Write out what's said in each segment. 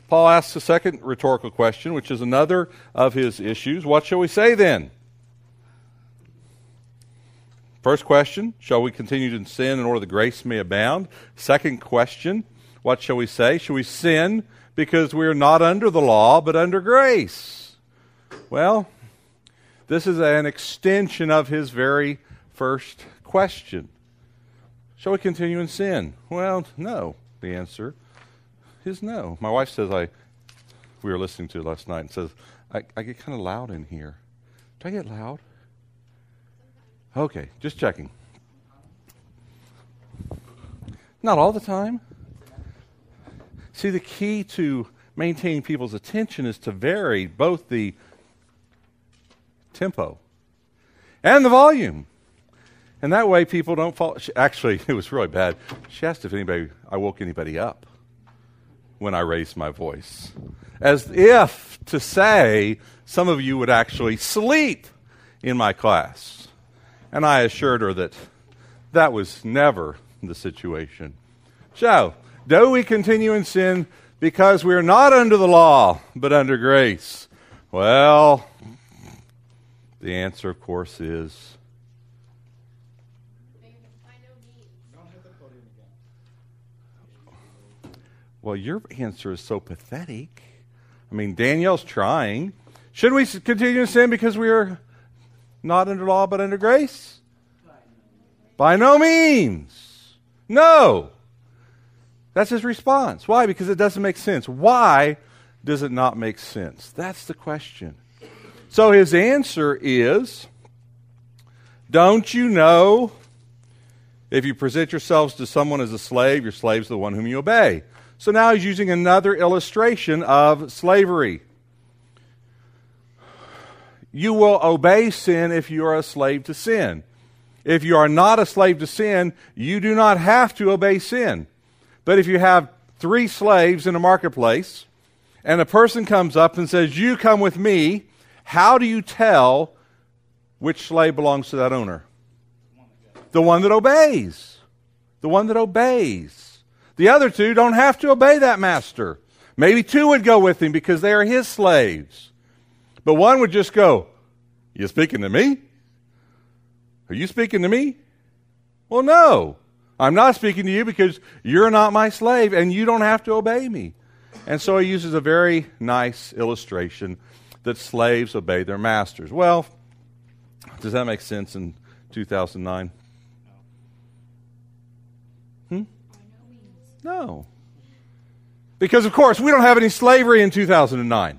Paul asks a second rhetorical question, which is another of his issues. What shall we say then? First question, shall we continue to sin in order that grace may abound? Second question, what shall we say? Shall we sin because we are not under the law, but under grace? Well, this is an extension of his very first question. Shall we continue in sin? Well, no. The answer is no. My wife says, we were listening to it last night, and says, I get kind of loud in here. Do I get loud? Okay, just checking. Not all the time. See, the key to maintaining people's attention is to vary both the tempo and the volume. And that way people don't fall. Actually, it was really bad. She asked if I woke anybody up when I raised my voice. As if to say, some of you would actually sleep in my class. And I assured her that that was never the situation. So, do we continue in sin because we are not under the law, but under grace? Well, the answer, of course, is well, your answer is so pathetic. I mean, Danielle's trying. Should we continue in sin because we are not under law, but under grace? By no means. No. That's his response. Why? Because it doesn't make sense. Why does it not make sense? That's the question. So his answer is, don't you know, if you present yourselves to someone as a slave, your slave's the one whom you obey. So now he's using another illustration of slavery. You will obey sin if you are a slave to sin. If you are not a slave to sin, you do not have to obey sin. But if you have 3 slaves in a marketplace, and a person comes up and says, you come with me, how do you tell which slave belongs to that owner? The one that obeys. The one that obeys. The other 2 don't have to obey that master. Maybe 2 would go with him because they are his slaves. But one would just go, you speaking to me? Are you speaking to me? Well, no. I'm not speaking to you because you're not my slave and you don't have to obey me. And so he uses a very nice illustration that slaves obey their masters. Well, does that make sense in 2009? No. Because, of course, we don't have any slavery in 2009.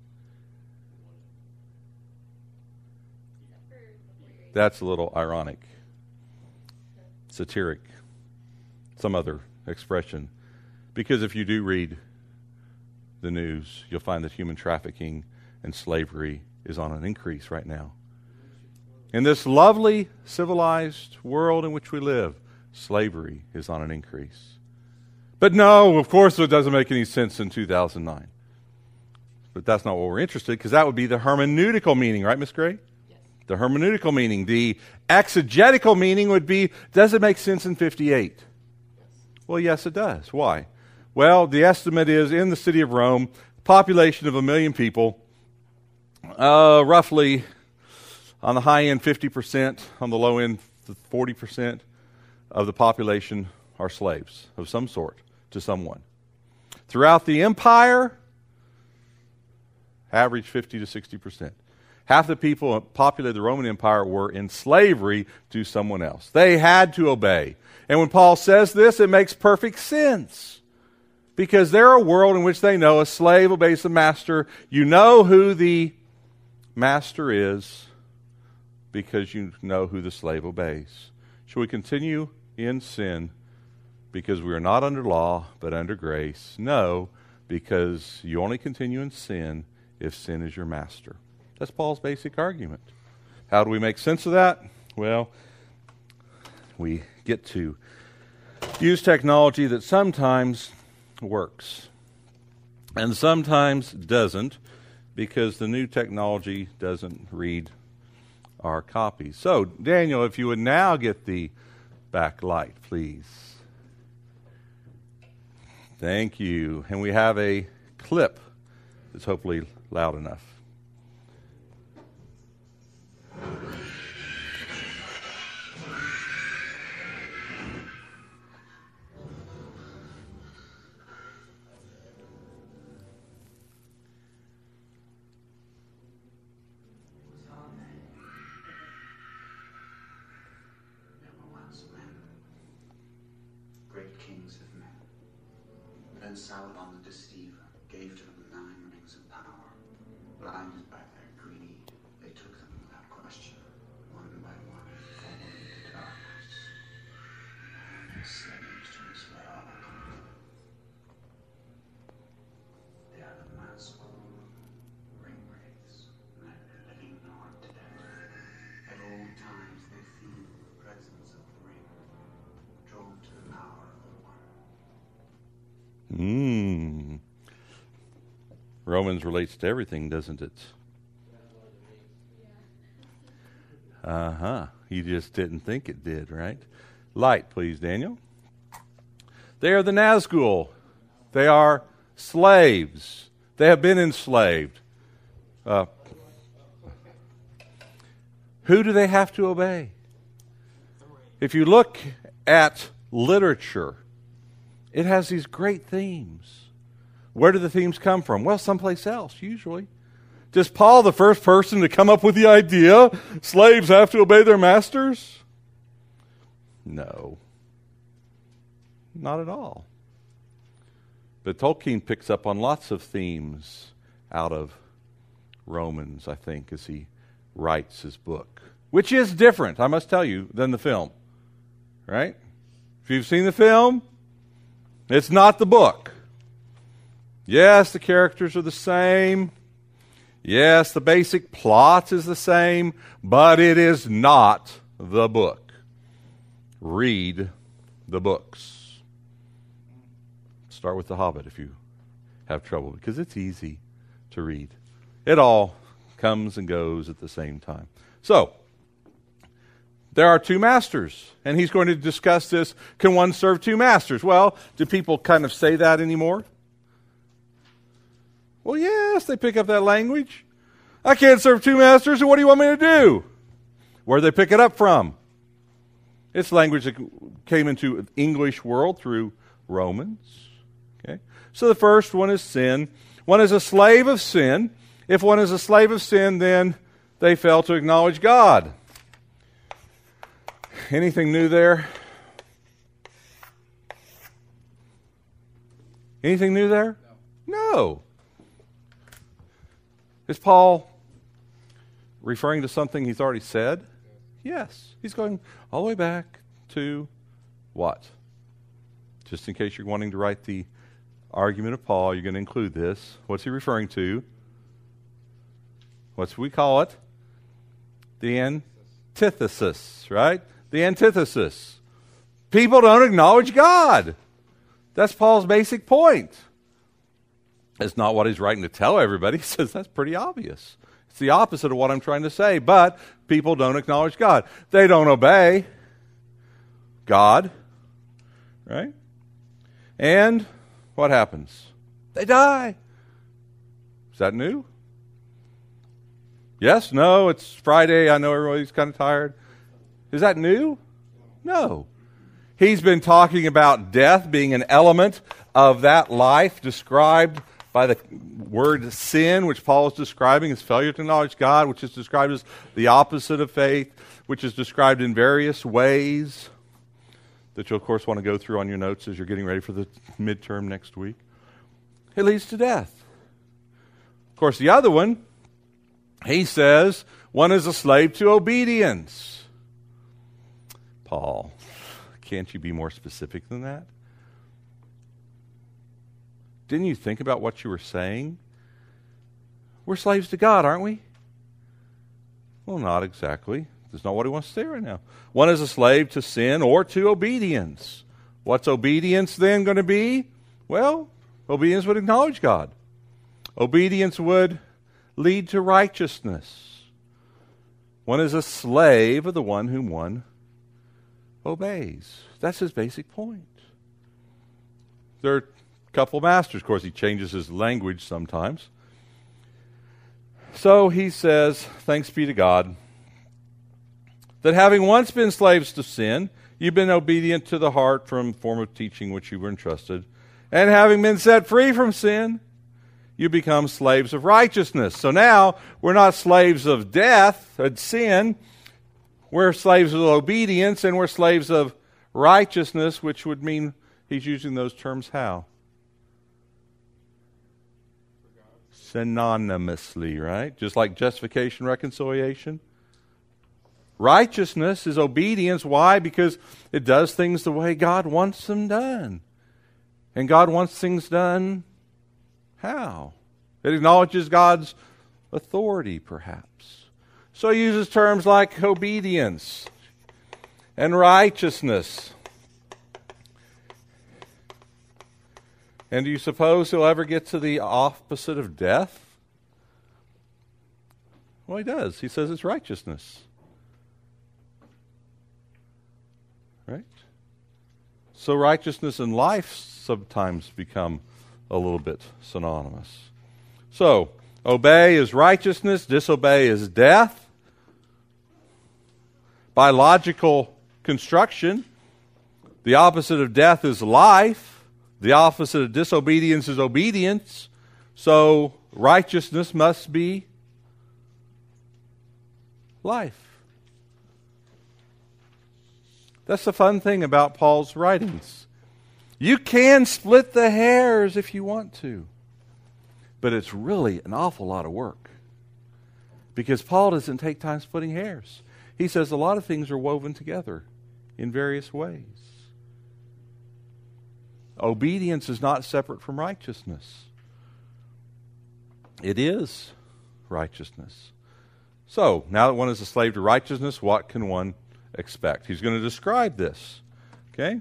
That's a little ironic, satiric, some other expression. Because if you do read the news, you'll find that human trafficking and slavery is on an increase right now. In this lovely, civilized world in which we live, slavery is on an increase. But no, of course it doesn't make any sense in 2009. But that's not what we're interested in, because that would be the hermeneutical meaning, right, Miss Gray? Yes. The hermeneutical meaning. The exegetical meaning would be, does it make sense in 58? Yes. Well, yes, it does. Why? Well, the estimate is in the city of Rome, population of 1 million people, roughly on the high end 50%, on the low end 40% of the population are slaves of some sort to someone. Throughout the empire, average 50 to 60%. Half the people who populated the Roman Empire were in slavery to someone else. They had to obey. And when Paul says this, it makes perfect sense. Because they're a world in which they know a slave obeys the master. You know who the master is because you know who the slave obeys. Shall we continue in sin because we are not under law but under grace? No, because you only continue in sin if sin is your master. That's Paul's basic argument. How do we make sense of that? Well, we get to use technology that sometimes works and sometimes doesn't, because the new technology doesn't read our copies. So, Daniel, if you would now get the backlight, please. Thank you. And we have a clip is hopefully loud enough. Kings of men. Then Sauron the deceiver gave to them 9 rings of power. Blinded by their greed, they took them without question, one by one, forward into darkness. And slaves to his will. They are the Nazgul, ring wraiths, neither living nor dead. At all times they feel the presence of the ring, drawn to the power of the one. Romans relates to everything, doesn't it? You just didn't think it did, right? Light, please, Daniel. They are the Nazgul. They are slaves. They have been enslaved. Who do they have to obey? If you look at literature, it has these great themes. Where do the themes come from? Well, someplace else, usually. Is Paul the first person to come up with the idea slaves have to obey their masters? No. Not at all. But Tolkien picks up on lots of themes out of Romans, I think, as he writes his book. Which is different, I must tell you, than the film. Right? If you've seen the film, it's not the book. Yes, the characters are the same. Yes, the basic plot is the same, but it is not the book. Read the books. Start with The Hobbit if you have trouble, because it's easy to read. It all comes and goes at the same time. So, there are 2 masters, and he's going to discuss this. Can one serve 2 masters? Well, do people kind of say that anymore? Well, yes, they pick up that language. I can't serve 2 masters, so what do you want me to do? Where do they pick it up from? It's language that came into the English world through Romans. Okay? So the first one is sin. One is a slave of sin. If one is a slave of sin, then they fail to acknowledge God. Anything new there? Anything new there? No. Is Paul referring to something he's already said? Yes. He's going all the way back to what? Just in case you're wanting to write the argument of Paul, you're going to include this. What's he referring to? What's we call it? The antithesis, right? The antithesis. People don't acknowledge God. That's Paul's basic point. It's not what he's writing to tell everybody. He says that's pretty obvious. It's the opposite of what I'm trying to say, but people don't acknowledge God. They don't obey God, right? And what happens? They die. Is that new? Yes? No? It's Friday. I know everybody's kind of tired. Is that new? No. He's been talking about death being an element of that life described by the word sin, which Paul is describing as failure to acknowledge God, which is described as the opposite of faith, which is described in various ways that you'll, of course, want to go through on your notes as you're getting ready for the midterm next week. It leads to death. Of course, the other one, he says, one is a slave to obedience. Paul, can't you be more specific than that? Didn't you think about what you were saying? We're slaves to God, aren't we? Well, not exactly. That's not what he wants to say right now. One is a slave to sin or to obedience. What's obedience then going to be? Well, obedience would acknowledge God. Obedience would lead to righteousness. One is a slave of the one whom one obeys. That's his basic point. There are couple masters. Of course, he changes his language sometimes. So he says, thanks be to God, that having once been slaves to sin, you've been obedient to the heart from form of teaching which you were entrusted. And having been set free from sin, you become slaves of righteousness. So now we're not slaves of death and sin. We're slaves of obedience, and we're slaves of righteousness, which would mean he's using those terms how? Synonymously, right? Just like justification, reconciliation. Righteousness is obedience. Why? Because it does things the way God wants them done. And God wants things done how? It acknowledges God's authority, perhaps. So he uses terms like obedience and righteousness. And do you suppose he'll ever get to the opposite of death? Well, he does. He says it's righteousness. Right? So righteousness and life sometimes become a little bit synonymous. So, obey is righteousness, disobey is death. By logical construction, the opposite of death is life. The opposite of disobedience is obedience. So, righteousness must be life. That's the fun thing about Paul's writings. You can split the hairs if you want to, but it's really an awful lot of work, because Paul doesn't take time splitting hairs. He says a lot of things are woven together in various ways. Obedience is not separate from righteousness. It is righteousness. So, now that one is a slave to righteousness, what can one expect? He's going to describe this. Okay?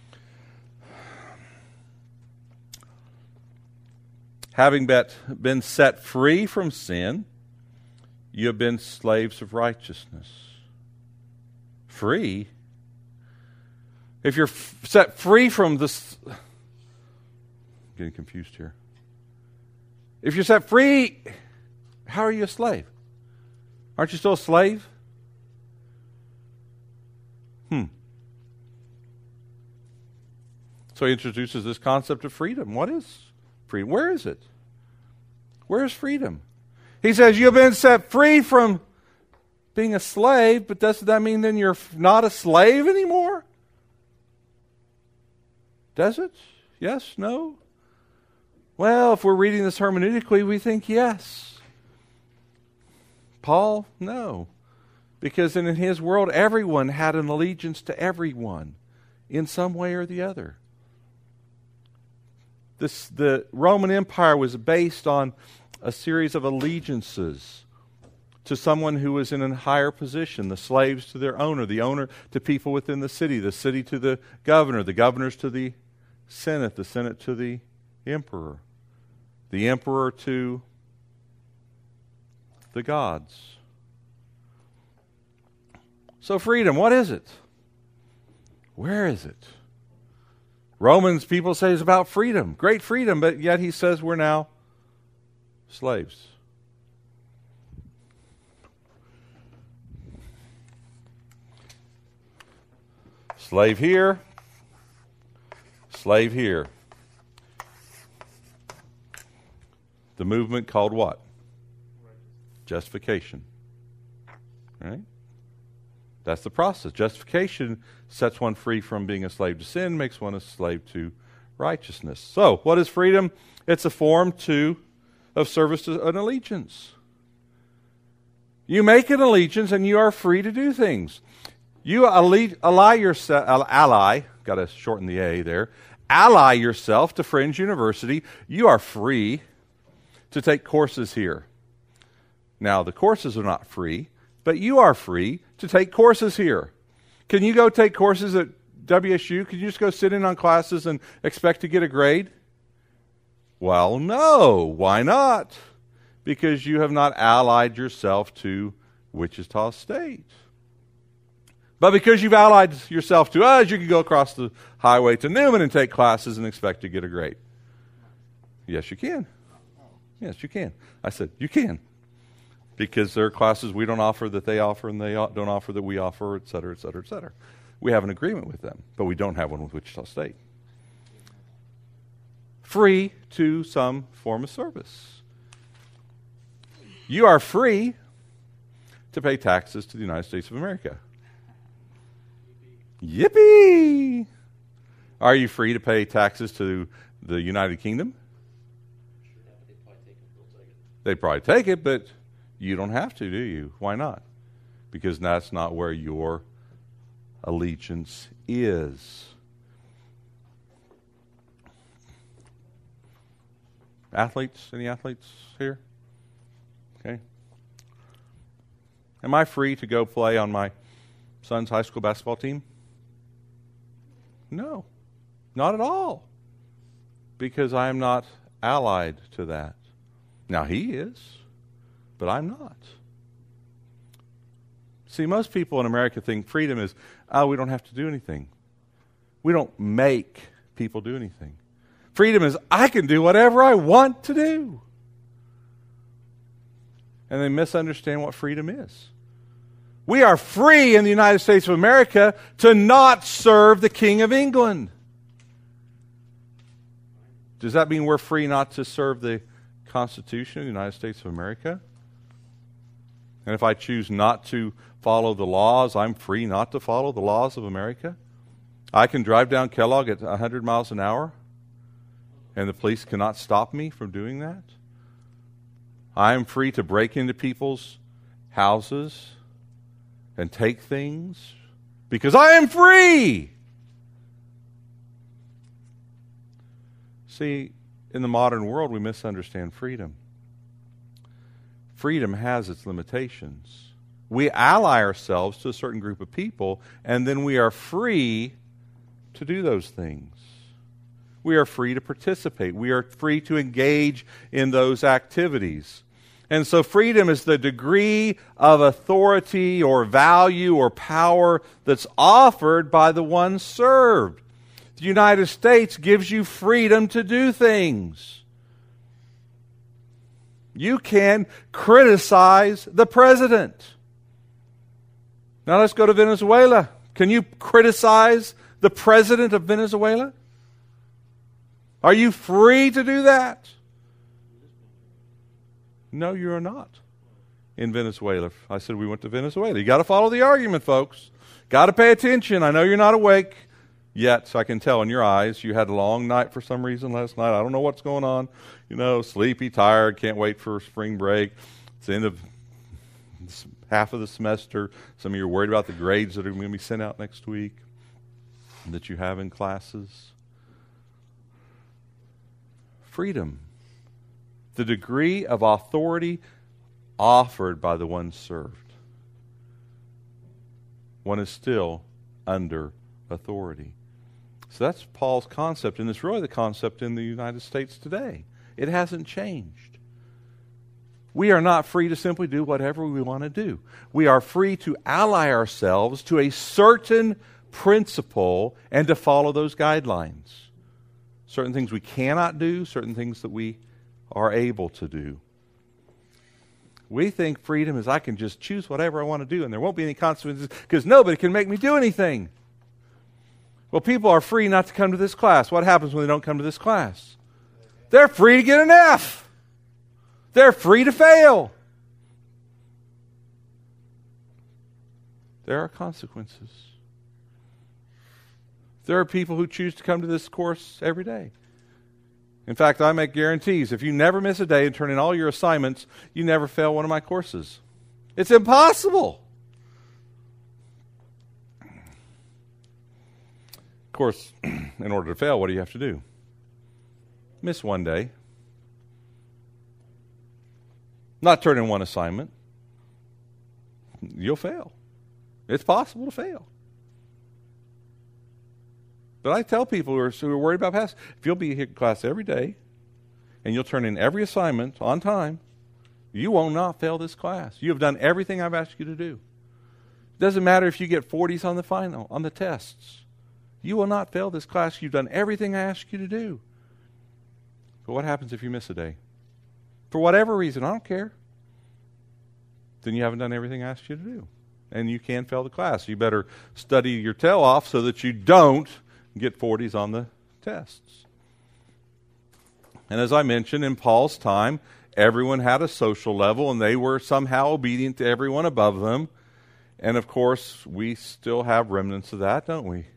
Having been set free from sin, you have been slaves of righteousness. Free? If you're set free from this... I'm getting confused here. If you're set free, how are you a slave? Aren't you still a slave? So he introduces this concept of freedom. What is freedom? Where is it? Where is freedom? He says you've been set free from being a slave, but doesn't that mean then you're not a slave anymore? Does it? Yes? No? Well, if we're reading this hermeneutically, we think yes. Paul, no. Because in his world, everyone had an allegiance to everyone in some way or the other. The Roman Empire was based on a series of allegiances to someone who was in a higher position. The slaves to their owner, the owner to people within the city to the governors to the Senate to the emperor to the gods. So freedom, what is it? Where is it? Romans people say it's about freedom, great freedom, but yet he says we're now slaves. Slave here, slave here. The movement called what? Justification. Right? That's the process. Justification sets one free from being a slave to sin, makes one a slave to righteousness. So, what is freedom? It's a form of service to an allegiance. You make an allegiance and you are free to do things. You ally yourself, got to shorten the A there, ally yourself to Fringe University. You are free to take courses here. Now, the courses are not free, but you are free to take courses here. Can you go take courses at WSU? Can you just go sit in on classes and expect to get a grade? Well, no. Why not? Because you have not allied yourself to Wichita State. But because you've allied yourself to us, you can go across the highway to Newman and take classes and expect to get a grade. Yes, you can. Yes, you can. I said, you can. Because there are classes we don't offer that they offer, and they don't offer that we offer, et cetera, et cetera, et cetera. We have an agreement with them, but we don't have one with Wichita State. Free to some form of service. You are free to pay taxes to the United States of America. Yippee! Are you free to pay taxes to the United Kingdom? They'd probably take it, but you don't have to, do you? Why not? Because that's not where your allegiance is. Athletes? Any athletes here? Okay. Am I free to go play on my son's high school basketball team? No, not at all. Because I am not allied to that. Now he is, but I'm not. See, most people in America think freedom is, we don't have to do anything. We don't make people do anything. Freedom is, I can do whatever I want to do. And they misunderstand what freedom is. We are free in the United States of America to not serve the King of England. Does that mean we're free not to serve the Constitution of the United States of America? And if I choose not to follow the laws, I'm free not to follow the laws of America? I can drive down Kellogg at 100 miles an hour, and the police cannot stop me from doing that? I am free to break into people's houses and take things because I am free. See, in the modern world, we misunderstand freedom. Freedom has its limitations. We ally ourselves to a certain group of people, and then we are free to do those things. We are free to participate. We are free to engage in those activities. And so freedom is the degree of authority or value or power that's offered by the one served. The United States gives you freedom to do things. You can criticize the president. Now let's go to Venezuela. Can you criticize the president of Venezuela? Are you free to do that? No, you are not. In Venezuela. I said we went to Venezuela. You got to follow the argument, folks. Got to pay attention. I know you're not awake yet, so I can tell in your eyes you had a long night for some reason last night. I don't know what's going on. You know, sleepy, tired, can't wait for spring break. It's the end of half of the semester. Some of you are worried about the grades that are going to be sent out next week that you have in classes. Freedom. The degree of authority offered by the one served. One is still under authority. So that's Paul's concept, and it's really the concept in the United States today. It hasn't changed. We are not free to simply do whatever we want to do. We are free to ally ourselves to a certain principle and to follow those guidelines. Certain things we cannot do, certain things that we are able to do. We think freedom is I can just choose whatever I want to do and there won't be any consequences because nobody can make me do anything. Well, people are free not to come to this class. What happens when they don't come to this class? They're free to get an F. They're free to fail. There are consequences. There are people who choose to come to this course every day. In fact, I make guarantees. If you never miss a day and turn in all your assignments, you never fail one of my courses. It's impossible. Of course, in order to fail, what do you have to do? Miss one day. Not turn in one assignment. You'll fail. It's possible to fail. But I tell people who are worried about passing, if you'll be here in class every day and you'll turn in every assignment on time, you will not fail this class. You have done everything I've asked you to do. It doesn't matter if you get 40s on the final, on the tests. You will not fail this class. You've done everything I asked you to do. But what happens if you miss a day? For whatever reason, I don't care. Then you haven't done everything I asked you to do. And you can fail the class. You better study your tail off so that you don't get 40s on the tests. And as I mentioned, in Paul's time, everyone had a social level, and they were somehow obedient to everyone above them. And of course, we still have remnants of that, don't we?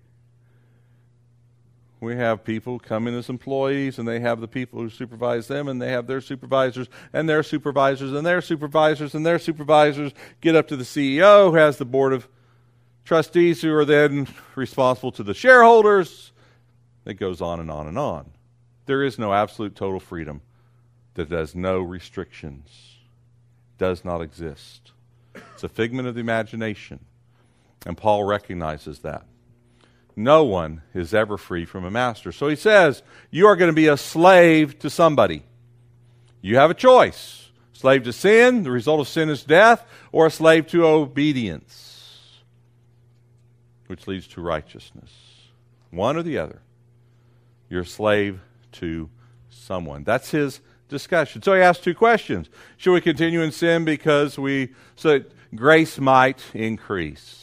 We have people come in as employees, and they have the people who supervise them, and they have their supervisors, and their supervisors, and their supervisors, and their supervisors, get up to the CEO, who has the board of trustees, who are then responsible to the shareholders. It goes on and on and on. There is no absolute total freedom that has no restrictions. Does not exist. It's a figment of the imagination. And Paul recognizes that. No one is ever free from a master. So he says, you are going to be a slave to somebody. You have a choice. Slave to sin, the result of sin is death, or a slave to obedience, which leads to righteousness. One or the other. You're a slave to someone. That's his discussion. So he asks two questions. Should we continue in sin so that grace might increase?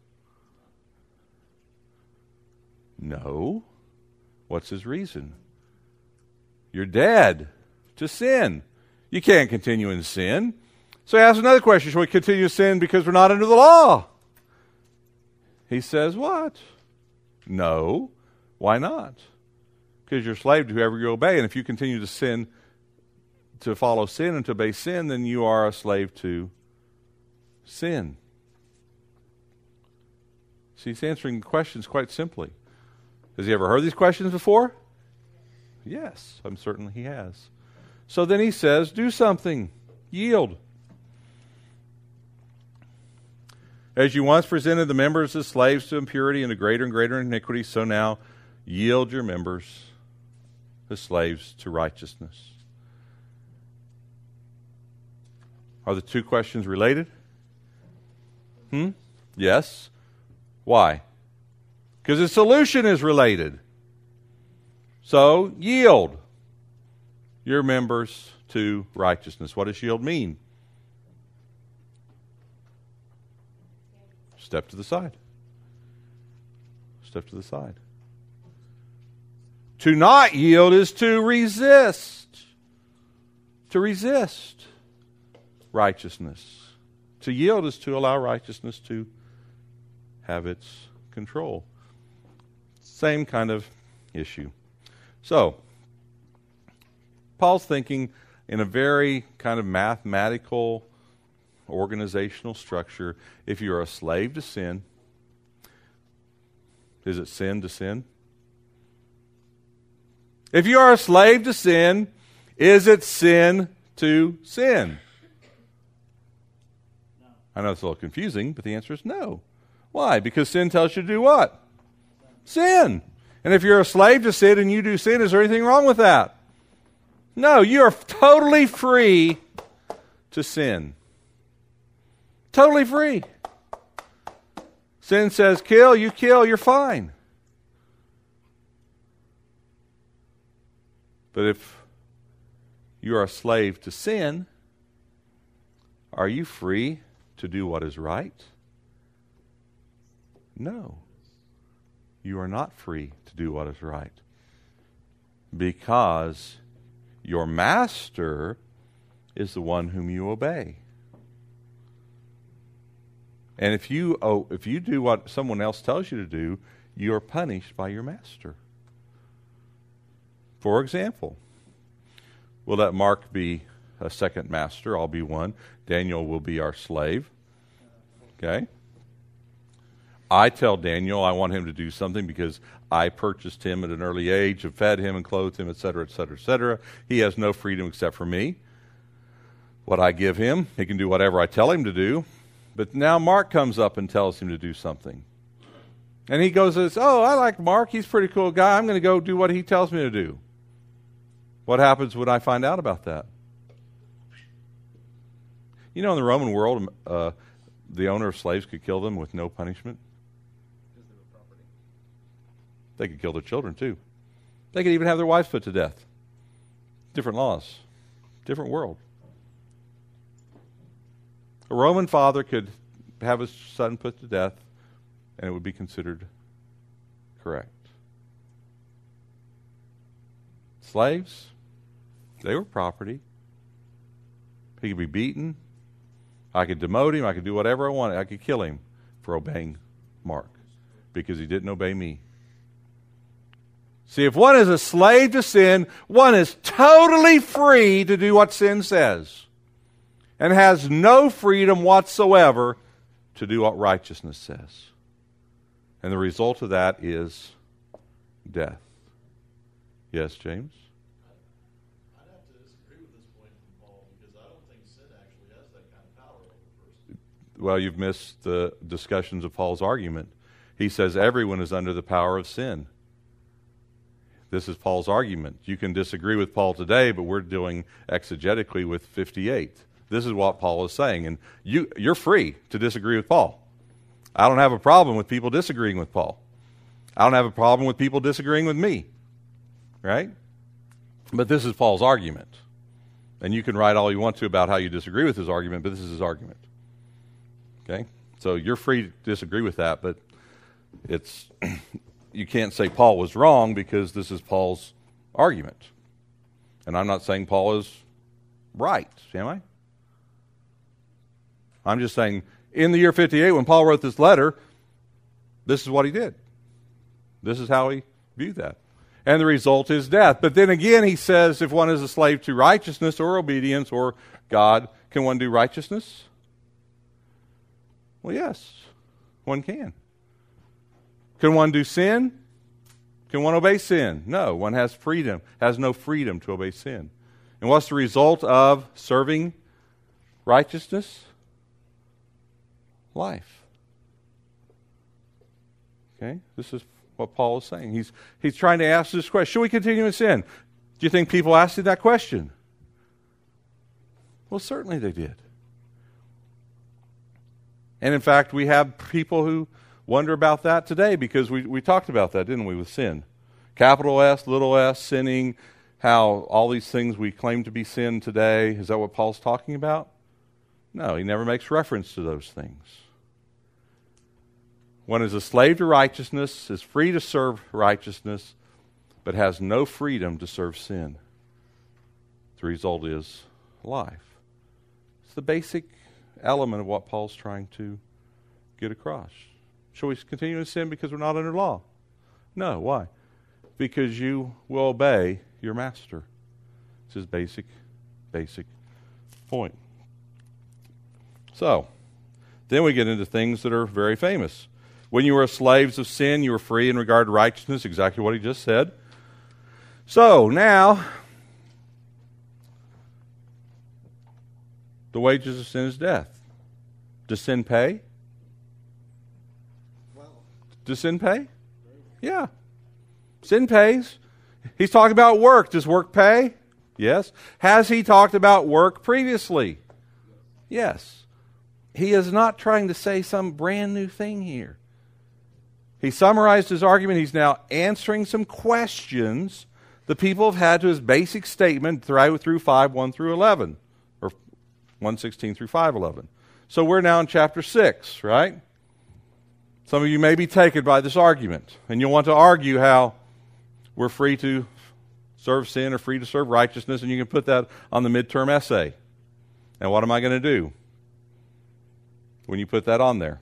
No. What's his reason? You're dead to sin. You can't continue in sin. So he asks another question. Should we continue to sin because we're not under the law? He says, what? No. Why not? Because you're a slave to whoever you obey. And if you continue to sin, to follow sin and to obey sin, then you are a slave to sin. See, he's answering questions quite simply. Has he ever heard these questions before? Yes, I'm certain he has. So then he says, do something. Yield. As you once presented the members as slaves to impurity and to greater and greater iniquity, so now yield your members as slaves to righteousness. Are the two questions related? Yes. Why? Because the solution is related. So, yield your members to righteousness. What does yield mean? Step to the side. Step to the side. To not yield is to resist. To resist righteousness. To yield is to allow righteousness to have its control. Same kind of issue. So, Paul's thinking in a very kind of mathematical, organizational structure. If you're a slave to sin, is it sin to sin? If you are a slave to sin, is it sin to sin? No. I know it's a little confusing, but the answer is no. Why? Because sin tells you to do what? Sin. And if you're a slave to sin and you do sin, is there anything wrong with that? No, you are totally free to sin. Totally free. Sin says kill, you're fine. But if you are a slave to sin, are you free to do what is right? No. You are not free to do what is right. Because your master is the one whom you obey. And if you do what someone else tells you to do, you are punished by your master. For example, we'll let Mark be a second master. I'll be one. Daniel will be our slave. Okay? I tell Daniel I want him to do something because I purchased him at an early age, have fed him and clothed him, etc., etc., etc. He has no freedom except for me. What I give him, he can do whatever I tell him to do. But now Mark comes up and tells him to do something. And he goes, oh, I like Mark. He's a pretty cool guy. I'm going to go do what he tells me to do. What happens when I find out about that? You know, in the Roman world, the owner of slaves could kill them with no punishment. They could kill their children, too. They could even have their wives put to death. Different laws, different world. A Roman father could have his son put to death, and it would be considered correct. Slaves, they were property. He could be beaten. I could demote him. I could do whatever I wanted. I could kill him for obeying Mark because he didn't obey me. See, if one is a slave to sin, one is totally free to do what sin says and has no freedom whatsoever to do what righteousness says. And the result of that is death. Yes, James? I'd have to disagree with this point from Paul because I don't think sin actually has that kind of power over a person. Well, you've missed the discussions of Paul's argument. He says everyone is under the power of sin. This is Paul's argument. You can disagree with Paul today, but we're dealing exegetically with 58. This is what Paul is saying, and you're free to disagree with Paul. I don't have a problem with people disagreeing with Paul. I don't have a problem with people disagreeing with me, right? But this is Paul's argument, and you can write all you want to about how you disagree with his argument, but this is his argument. Okay? So you're free to disagree with that, but it's you can't say Paul was wrong because this is Paul's argument. And I'm not saying Paul is right, am I? I'm just saying in the year 58 when Paul wrote this letter, this is what he did. This is how he viewed that. And the result is death. But then again he says if one is a slave to righteousness or obedience or God, can one do righteousness? Well, yes, one can. Can one do sin? Can one obey sin? No, one has no freedom to obey sin. And what's the result of serving righteousness? Life. Okay, this is what Paul is saying. He's trying to ask this question. Should we continue in sin? Do you think people asked you that question? Well, certainly they did. And in fact, we have people who wonder about that today because we talked about that, didn't we, with sin. Capital S, little s, sinning, how all these things we claim to be sin today. Is that what Paul's talking about? No, he never makes reference to those things. One is a slave to righteousness, is free to serve righteousness, but has no freedom to serve sin. The result is life. It's the basic element of what Paul's trying to get across. Shall we continue in sin because we're not under law? No. Why? Because you will obey your master. It's his basic point. So, then we get into things that are very famous. When you were slaves of sin, you were free in regard to righteousness, exactly what he just said. So, now, the wages of sin is death. Does sin pay? Does sin pay? Yeah. Sin pays. He's talking about work. Does work pay? Yes. Has he talked about work previously? Yes. He is not trying to say some brand new thing here. He summarized his argument. He's now answering some questions the people have had to his basic statement through 5:1 through 11, or 1:16 through 5:11. So we're now in chapter 6, right? Some of you may be taken by this argument, and you'll want to argue how we're free to serve sin or free to serve righteousness, and you can put that on the midterm essay. And what am I going to do when you put that on there?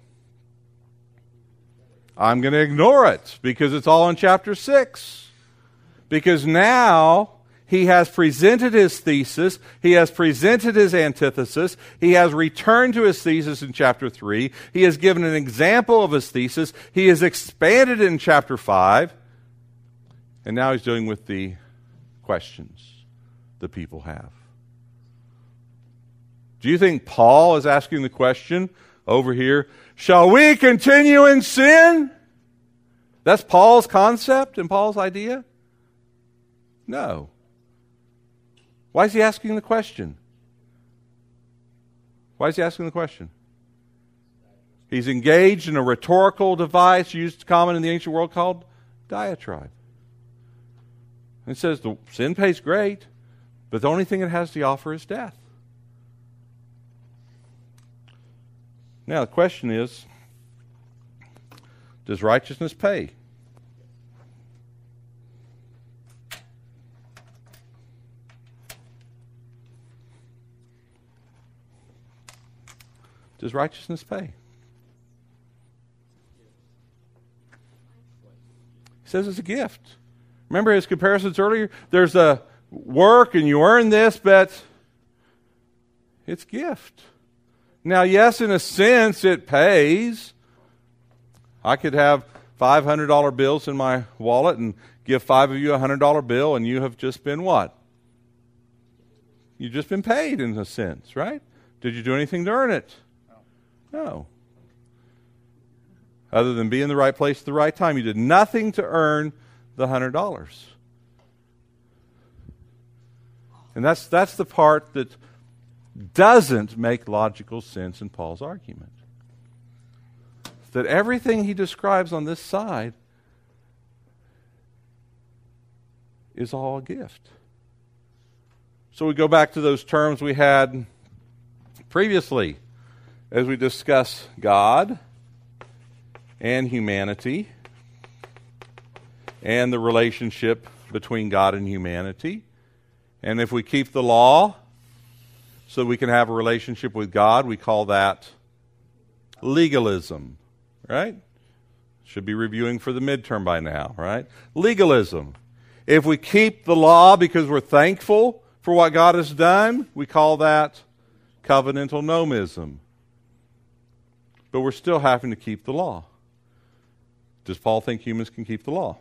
I'm going to ignore it because it's all in chapter 6. Because now he has presented his thesis, he has presented his antithesis, he has returned to his thesis in chapter 3, he has given an example of his thesis, he has expanded it in chapter 5, and now he's dealing with the questions the people have. Do you think Paul is asking the question over here, shall we continue in sin? That's Paul's concept and Paul's idea? No. Why is he asking the question? Why is he asking the question? He's engaged in a rhetorical device used common in the ancient world called diatribe. It says the sin pays great, But the only thing it has to offer is death. Now the question is, does righteousness pay? Does righteousness pay? He says it's a gift. Remember his comparisons earlier? There's a work and you earn this, but it's gift. Now, yes, in a sense, it pays. I could have $500 bills in my wallet and give 5 of you a $100 bill, and you have just been what? You've just been paid in a sense, right? Did you do anything to earn it? No. Other than be in the right place at the right time. You did nothing to earn the $100. And that's the part that doesn't make logical sense in Paul's argument. That everything he describes on this side is all a gift. So we go back to those terms we had previously as we discuss God and humanity and the relationship between God and humanity. And if we keep the law so we can have a relationship with God, we call that legalism, right? Should be reviewing for the midterm by now, right? Legalism. If we keep the law because we're thankful for what God has done, we call that covenantal nomism. But we're still having to keep the law. Does Paul think humans can keep the law?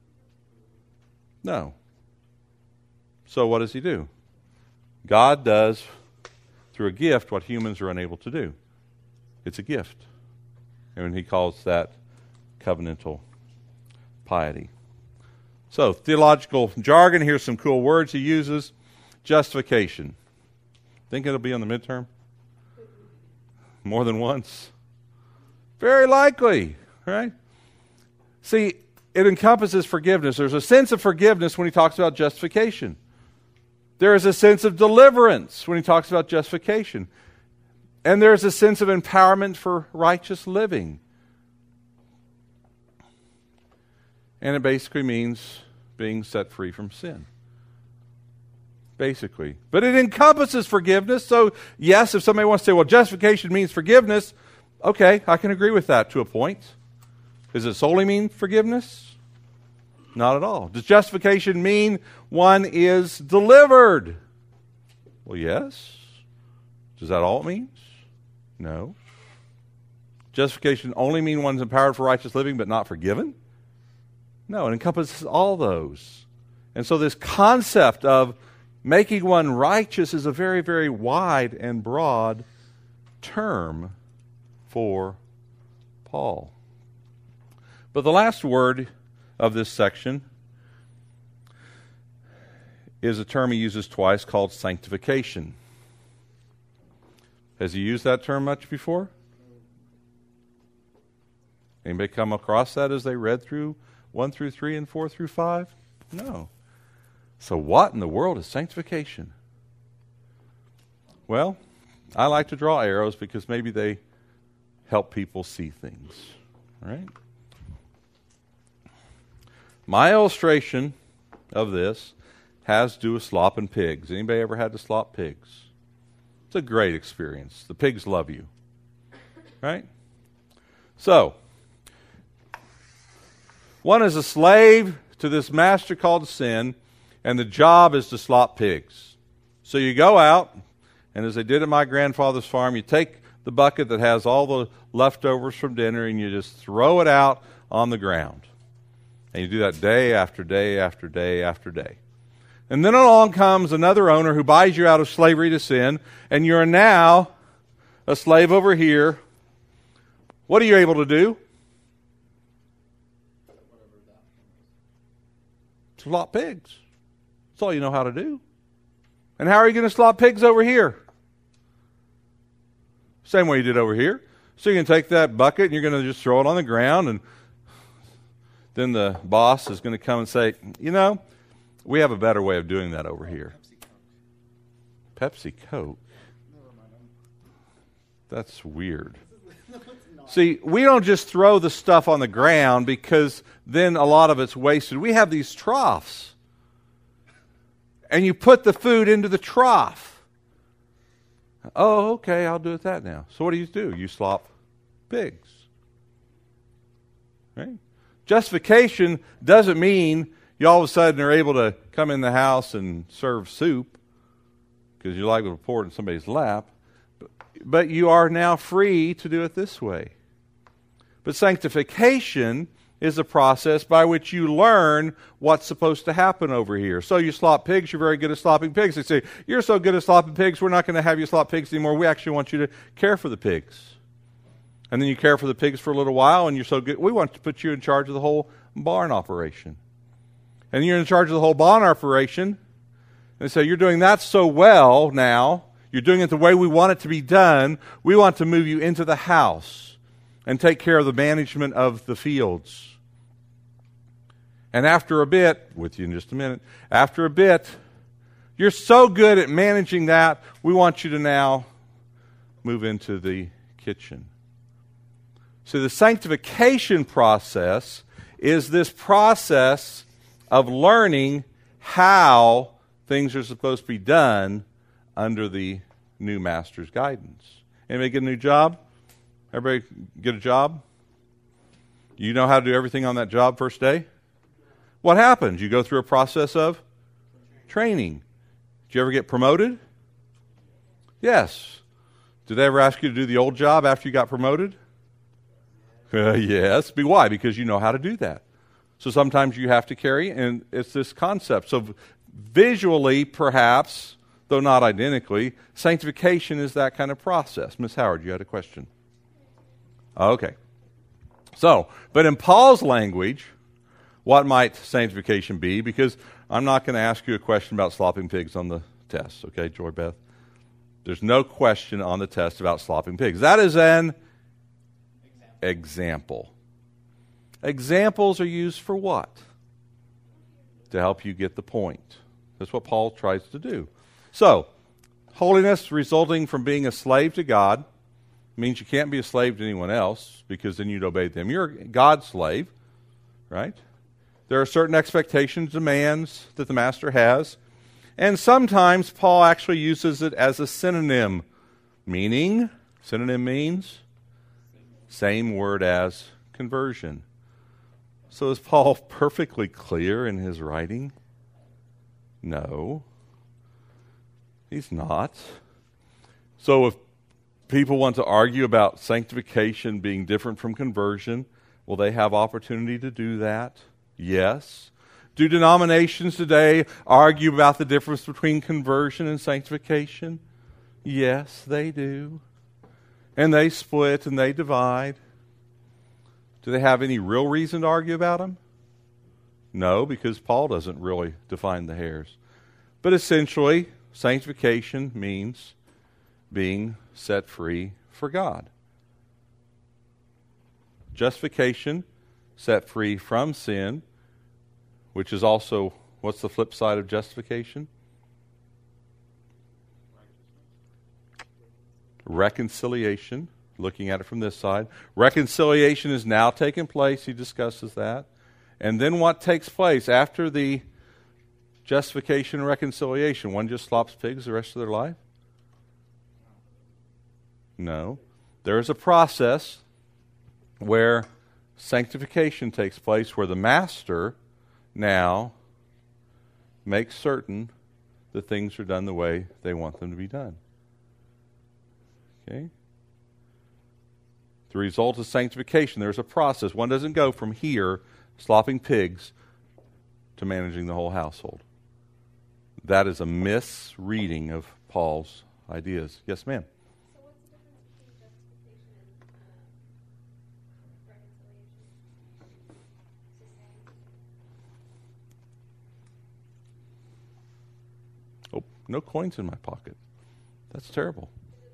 No. So what does he do? God does, through a gift, what humans are unable to do. It's a gift. And he calls that covenantal piety. So, theological jargon, here's some cool words he uses. Justification. Think it'll be on the midterm? More than once? Very likely, right? See, it encompasses forgiveness. There's a sense of forgiveness when he talks about justification. There is a sense of deliverance when he talks about justification. And there's a sense of empowerment for righteous living. And it basically means being set free from sin. Basically. But it encompasses forgiveness. So, yes, if somebody wants to say, well, justification means forgiveness, okay, I can agree with that to a point. Does it solely mean forgiveness? Not at all. Does justification mean one is delivered? Well, yes. Does that all it means? No. Justification only mean one's empowered for righteous living but not forgiven? No, it encompasses all those. And so this concept of making one righteous is a very, very wide and broad term for Paul. But the last word of this section is a term he uses twice called sanctification. Has he used that term much before? Anybody come across that as they read through 1 through 3 and 4 through 5? No. So what in the world is sanctification? Well, I like to draw arrows because maybe they help people see things. All right? My illustration of this has to do with slopping pigs. Anybody ever had to slop pigs? It's a great experience. The pigs love you. Right? So, one is a slave to this master called sin, and the job is to slop pigs. So you go out, and as they did at my grandfather's farm, you take the bucket that has all the leftovers from dinner, and you just throw it out on the ground. And you do that day after day after day after day. And then along comes another owner who buys you out of slavery to sin, and you're now a slave over here. What are you able to do? Slop pigs. That's all you know how to do. And how are you going to slop pigs over here? Same way you did over here. So you can take that bucket and you're going to just throw it on the ground, and then the boss is going to come and say, you know, we have a better way of doing that over here. Pepsi Coke. That's weird. See, we don't just throw the stuff on the ground because then a lot of it's wasted. We have these troughs. And you put the food into the trough. Oh, okay, I'll do it that now. So what do? You slop pigs. Right? Justification doesn't mean you all of a sudden are able to come in the house and serve soup because you like to pour it in somebody's lap. But you are now free to do it this way. But sanctification is a process by which you learn what's supposed to happen over here. So you slop pigs, you're very good at slopping pigs. They say, you're so good at slopping pigs, we're not going to have you slop pigs anymore. We actually want you to care for the pigs. And then you care for the pigs for a little while, and you're so good, we want to put you in charge of the whole barn operation. And you're in charge of the whole barn operation. And they say, you're doing that so well now, you're doing it the way we want it to be done, we want to move you into the house and take care of the management of the fields. And after a bit, with you in just a minute, after a bit, you're so good at managing that, we want you to now move into the kitchen. So the sanctification process is this process of learning how things are supposed to be done under the new master's guidance. Anybody get a new job? Everybody get a job? You know how to do everything on that job first day? What happens? You go through a process of training. Did you ever get promoted? Yes. Did they ever ask you to do the old job after you got promoted? Yes. Why? Because you know how to do that. So sometimes you have to carry, and it's this concept. So visually, perhaps, though not identically, sanctification is that kind of process. Miss Howard, you had a question. Okay. So, but in Paul's language, what might sanctification be? Because I'm not going to ask you a question about slopping pigs on the test, okay, Joy Beth? There's no question on the test about slopping pigs. That is an example. Examples are used for what? To help you get the point. That's what Paul tries to do. So, holiness resulting from being a slave to God means you can't be a slave to anyone else because then you'd obey them. You're God's slave, right? There are certain expectations, demands that the master has. And sometimes Paul actually uses it as a synonym. Synonym means same word as conversion. So is Paul perfectly clear in his writing? No. He's not. So if people want to argue about sanctification being different from conversion, will they have opportunity to do that? Yes. Do denominations today argue about the difference between conversion and sanctification? Yes, they do. And they split and they divide. Do they have any real reason to argue about them? No, because Paul doesn't really define the hairs. But essentially, sanctification means being set free for God. Justification, set free from sin, which is also, what's the flip side of justification? Reconciliation, looking at it from this side. Reconciliation is now taking place. He discusses that. And then what takes place after the justification and reconciliation? One just slops pigs the rest of their life? No. There is a process where sanctification takes place, where the master now makes certain that things are done the way they want them to be done. Okay? The result of sanctification, there's a process. One doesn't go from here, slopping pigs, to managing the whole household. That is a misreading of Paul's ideas. Yes, ma'am? So what's the difference between justification and reconciliation? Oh, no coins in my pocket. That's terrible.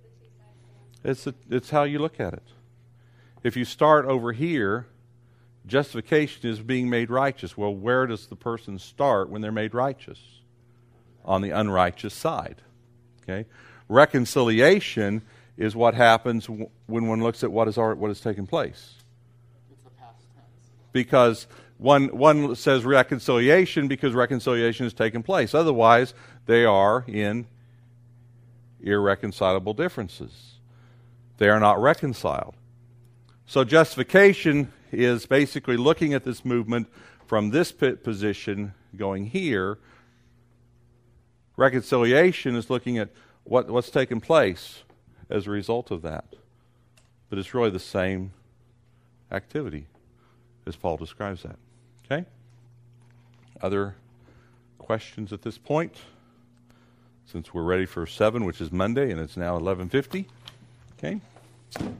It's how you look at it. If you start over here, justification is being made righteous. Well, where does the person start when they're made righteous? On the unrighteous side. Okay? Reconciliation is what happens when one looks at what has taken place. It's the past tense. Because one says reconciliation because reconciliation has taken place. Otherwise, they are in irreconcilable differences. They are not reconciled. So justification is basically looking at this movement from this position going here. Reconciliation is looking at what's taken place as a result of that. But it's really the same activity as Paul describes that. Okay? Other questions at this point? Since we're ready for 7, which is Monday, and it's now 11:50. Okay?